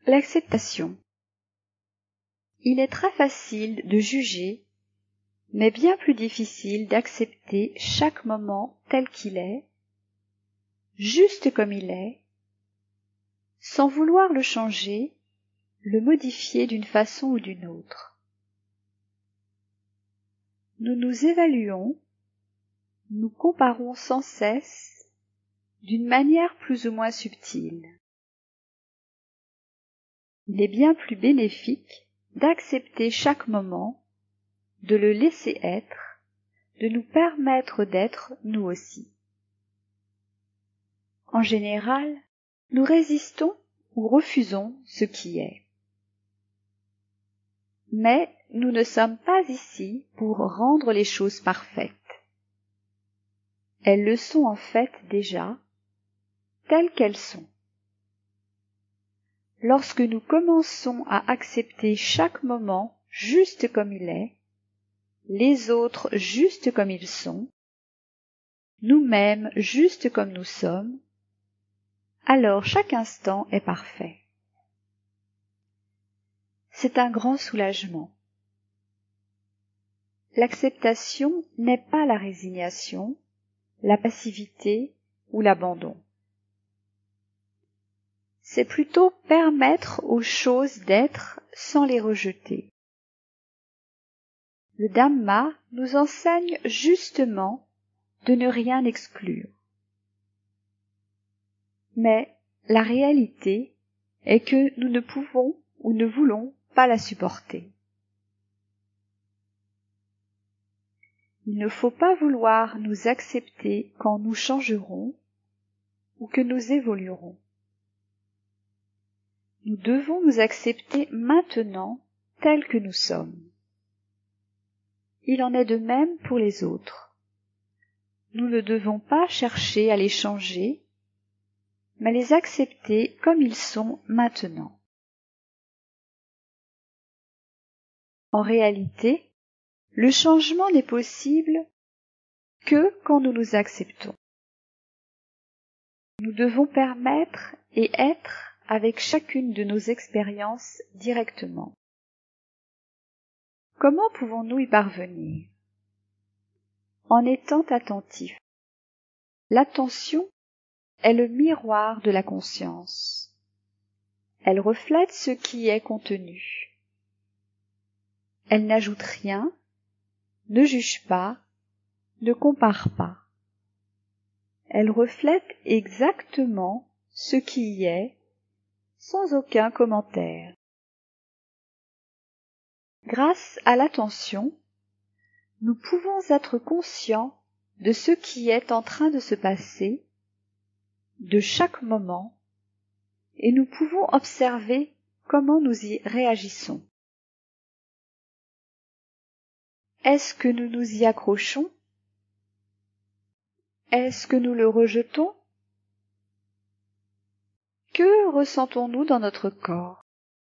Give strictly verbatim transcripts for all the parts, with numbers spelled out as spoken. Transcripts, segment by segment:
L'acceptation. Il est très facile de juger, mais bien plus difficile d'accepter chaque moment tel qu'il est, juste comme il est, sans vouloir le changer, le modifier d'une façon ou d'une autre. Nous nous évaluons, nous comparons sans cesse, d'une manière plus ou moins subtile. Il est bien plus bénéfique d'accepter chaque moment, de le laisser être, de nous permettre d'être nous aussi. En général, nous résistons ou refusons ce qui est. Mais nous ne sommes pas ici pour rendre les choses parfaites. Elles le sont en fait déjà, telles qu'elles sont. Lorsque nous commençons à accepter chaque moment juste comme il est, les autres juste comme ils sont, nous-mêmes juste comme nous sommes, alors chaque instant est parfait. C'est un grand soulagement. L'acceptation n'est pas la résignation, la passivité ou l'abandon. C'est plutôt permettre aux choses d'être sans les rejeter. Le Dhamma nous enseigne justement de ne rien exclure. Mais la réalité est que nous ne pouvons ou ne voulons pas la supporter. Il ne faut pas vouloir nous accepter quand nous changerons ou que nous évoluerons. Nous devons nous accepter maintenant tels que nous sommes. Il en est de même pour les autres. Nous ne devons pas chercher à les changer, mais les accepter comme ils sont maintenant. En réalité, le changement n'est possible que quand nous nous acceptons. Nous devons permettre et être avec chacune de nos expériences directement. Comment pouvons-nous y parvenir? En étant attentifs. L'attention est le miroir de la conscience. Elle reflète ce qui est contenu. Elle n'ajoute rien, ne juge pas, ne compare pas. Elle reflète exactement ce qui y est, sans aucun commentaire. Grâce à l'attention, nous pouvons être conscients de ce qui est en train de se passer, de chaque moment, et nous pouvons observer comment nous y réagissons. Est-ce que nous nous y accrochons? Est-ce que nous le rejetons? Que ressentons-nous dans notre corps?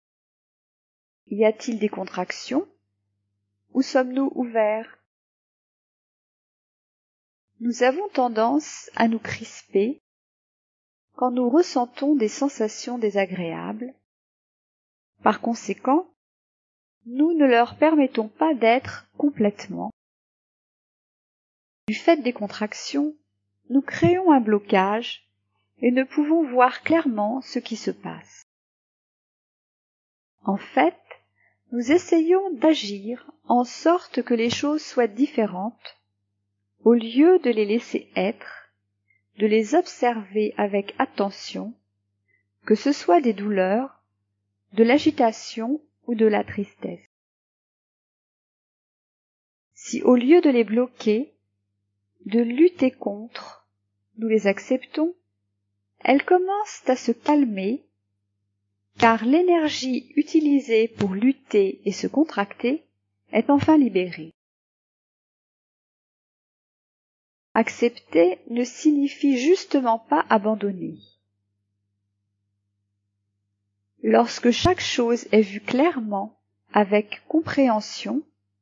Y a-t-il des contractions? Ou sommes-nous ouverts? Nous avons tendance à nous crisper quand nous ressentons des sensations désagréables. Par conséquent, nous ne leur permettons pas d'être complètement. Du fait des contractions, nous créons un blocage et ne pouvons voir clairement ce qui se passe. En fait, nous essayons d'agir en sorte que les choses soient différentes, au lieu de les laisser être, de les observer avec attention, que ce soit des douleurs, de l'agitation ou de la tristesse. Si au lieu de les bloquer, de lutter contre, nous les acceptons, elles commencent à se calmer, car l'énergie utilisée pour lutter et se contracter est enfin libérée. Accepter ne signifie justement pas abandonner. Lorsque chaque chose est vue clairement, avec compréhension,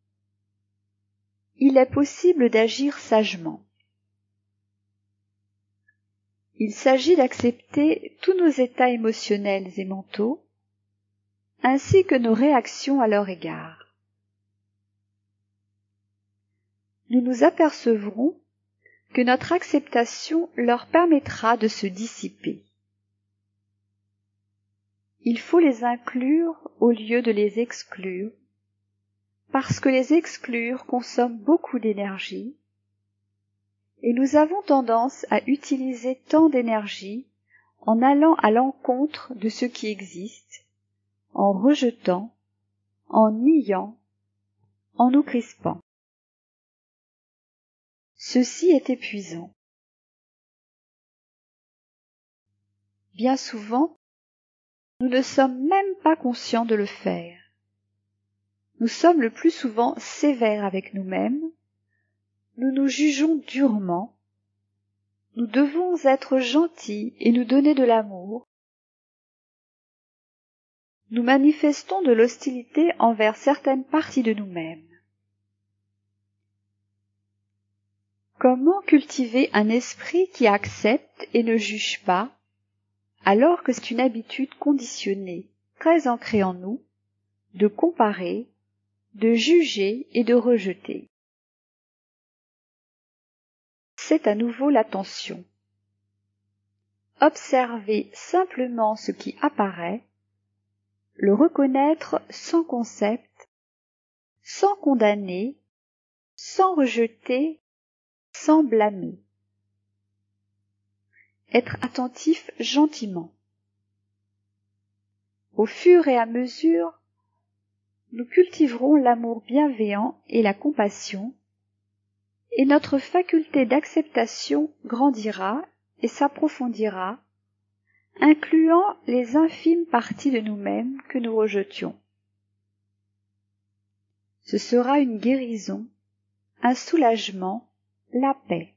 il est possible d'agir sagement. Il s'agit d'accepter tous nos états émotionnels et mentaux, ainsi que nos réactions à leur égard. Nous nous apercevrons que notre acceptation leur permettra de se dissiper. Il faut les inclure au lieu de les exclure, parce que les exclure consomment beaucoup d'énergie, et nous avons tendance à utiliser tant d'énergie en allant à l'encontre de ce qui existe, en rejetant, en niant, en nous crispant. Ceci est épuisant. Bien souvent, nous ne sommes même pas conscients de le faire. Nous sommes le plus souvent sévères avec nous-mêmes, nous nous jugeons durement, nous devons être gentils et nous donner de l'amour. Nous manifestons de l'hostilité envers certaines parties de nous-mêmes. Comment cultiver un esprit qui accepte et ne juge pas, alors que c'est une habitude conditionnée, très ancrée en nous, de comparer, de juger et de rejeter? C'est à nouveau l'attention. Observer simplement ce qui apparaît, le reconnaître sans concept, sans condamner, sans rejeter, sans blâmer. Être attentif gentiment. Au fur et à mesure, nous cultiverons l'amour bienveillant et la compassion, et notre faculté d'acceptation grandira et s'approfondira, incluant les infimes parties de nous-mêmes que nous rejetions. Ce sera une guérison, un soulagement, la paix.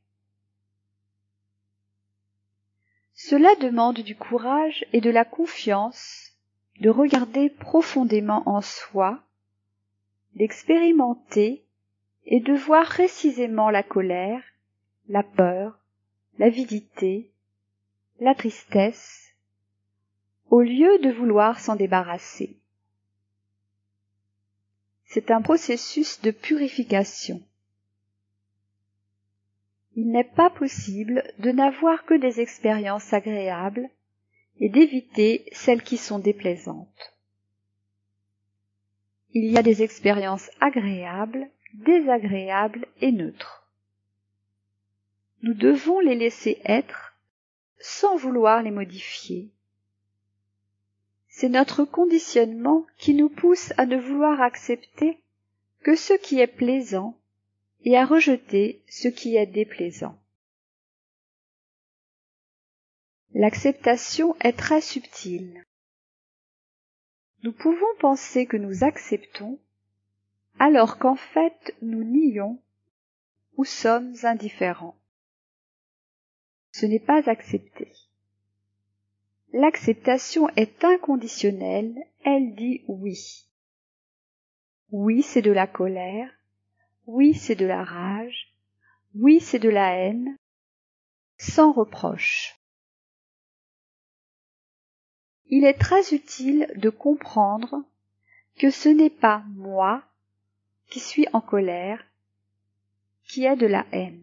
Cela demande du courage et de la confiance de regarder profondément en soi, d'expérimenter et de voir précisément la colère, la peur, l'avidité, la tristesse, au lieu de vouloir s'en débarrasser. C'est un processus de purification. Il n'est pas possible de n'avoir que des expériences agréables et d'éviter celles qui sont déplaisantes. Il y a des expériences agréables, désagréables et neutres. Nous devons les laisser être sans vouloir les modifier. C'est notre conditionnement qui nous pousse à ne vouloir accepter que ce qui est plaisant et à rejeter ce qui est déplaisant. L'acceptation est très subtile. Nous pouvons penser que nous acceptons, alors qu'en fait nous nions ou sommes indifférents. Ce n'est pas accepter. L'acceptation est inconditionnelle, elle dit oui. Oui, c'est de la colère, oui, c'est de la rage, oui, c'est de la haine, sans reproche. Il est très utile de comprendre que ce n'est pas moi qui suis en colère, qui ai de la haine.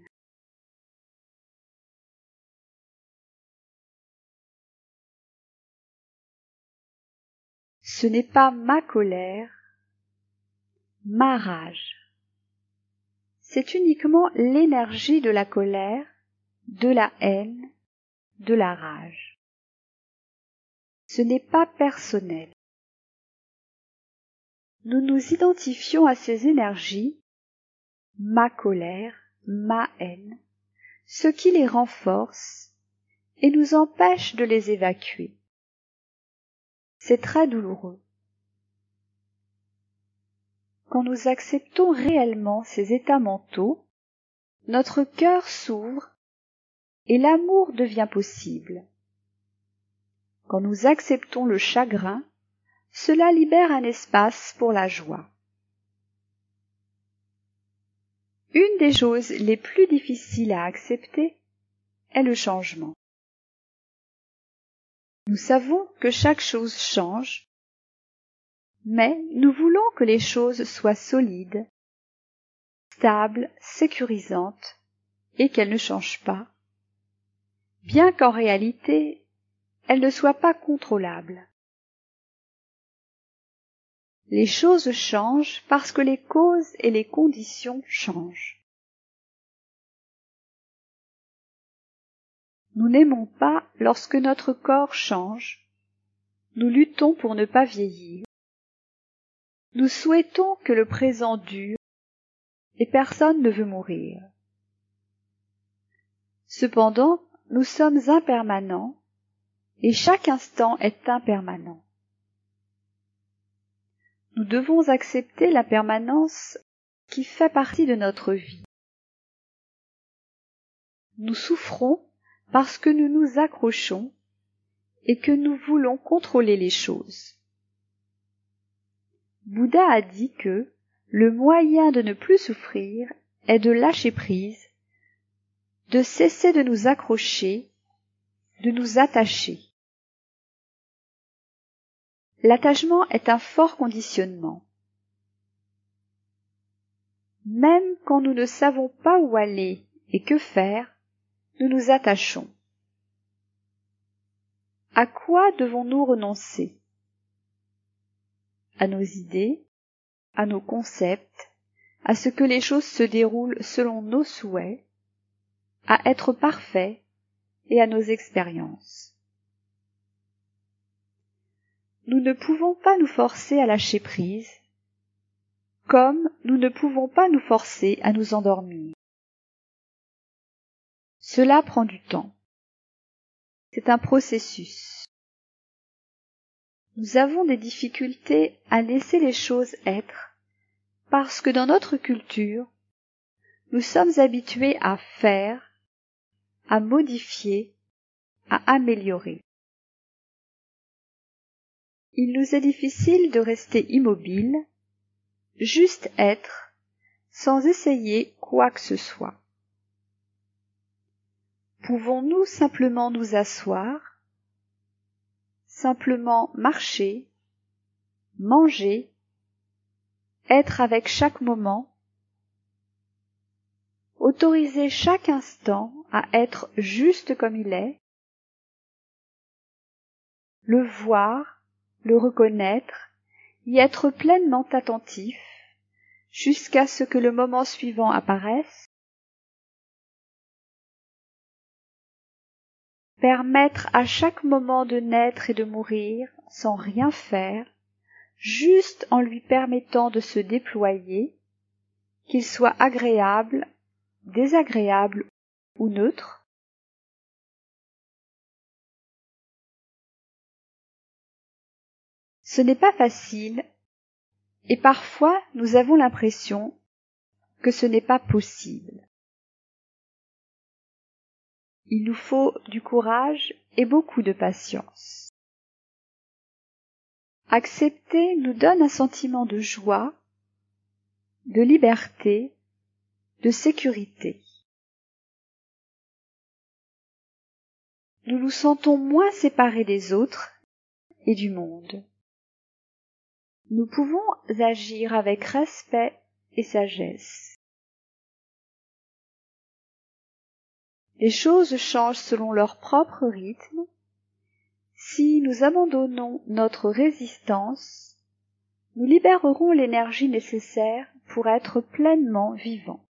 Ce n'est pas ma colère, ma rage. C'est uniquement l'énergie de la colère, de la haine, de la rage. Ce n'est pas personnel. Nous nous identifions à ces énergies, ma colère, ma haine, ce qui les renforce et nous empêche de les évacuer. C'est très douloureux. Quand nous acceptons réellement ces états mentaux, notre cœur s'ouvre et l'amour devient possible. Quand nous acceptons le chagrin, cela libère un espace pour la joie. Une des choses les plus difficiles à accepter est le changement. Nous savons que chaque chose change, Mais nous voulons que les choses soient solides, stables, sécurisantes, et qu'elles ne changent pas, bien qu'en réalité, elles ne soient pas contrôlables. Les choses changent parce que les causes et les conditions changent. Nous n'aimons pas lorsque notre corps change, nous luttons pour ne pas vieillir, nous souhaitons que le présent dure, et personne ne veut mourir. Cependant, nous sommes impermanents, et chaque instant est impermanent. Nous devons accepter la permanence qui fait partie de notre vie. Nous souffrons parce que nous nous accrochons et que nous voulons contrôler les choses. Bouddha a dit que le moyen de ne plus souffrir est de lâcher prise, de cesser de nous accrocher, de nous attacher. L'attachement est un fort conditionnement. Même quand nous ne savons pas où aller et que faire, nous nous attachons. À quoi devons-nous renoncer? À nos idées, à nos concepts, à ce que les choses se déroulent selon nos souhaits, à être parfaits et à nos expériences. Nous ne pouvons pas nous forcer à lâcher prise, comme nous ne pouvons pas nous forcer à nous endormir. Cela prend du temps. C'est un processus. Nous avons des difficultés à laisser les choses être parce que dans notre culture, nous sommes habitués à faire, à modifier, à améliorer. Il nous est difficile de rester immobile, juste être, sans essayer quoi que ce soit. Pouvons-nous simplement nous asseoir, simplement marcher, manger, être avec chaque moment, autoriser chaque instant à être juste comme il est, le voir, le reconnaître, y être pleinement attentif, jusqu'à ce que le moment suivant apparaisse, permettre à chaque moment de naître et de mourir sans rien faire, juste en lui permettant de se déployer, qu'il soit agréable, désagréable ou neutre. Ce n'est pas facile, et parfois nous avons l'impression que ce n'est pas possible. Il nous faut du courage et beaucoup de patience. Accepter nous donne un sentiment de joie, de liberté, de sécurité. Nous nous sentons moins séparés des autres et du monde. Nous pouvons agir avec respect et sagesse. Les choses changent selon leur propre rythme. Si nous abandonnons notre résistance, nous libérerons l'énergie nécessaire pour être pleinement vivants.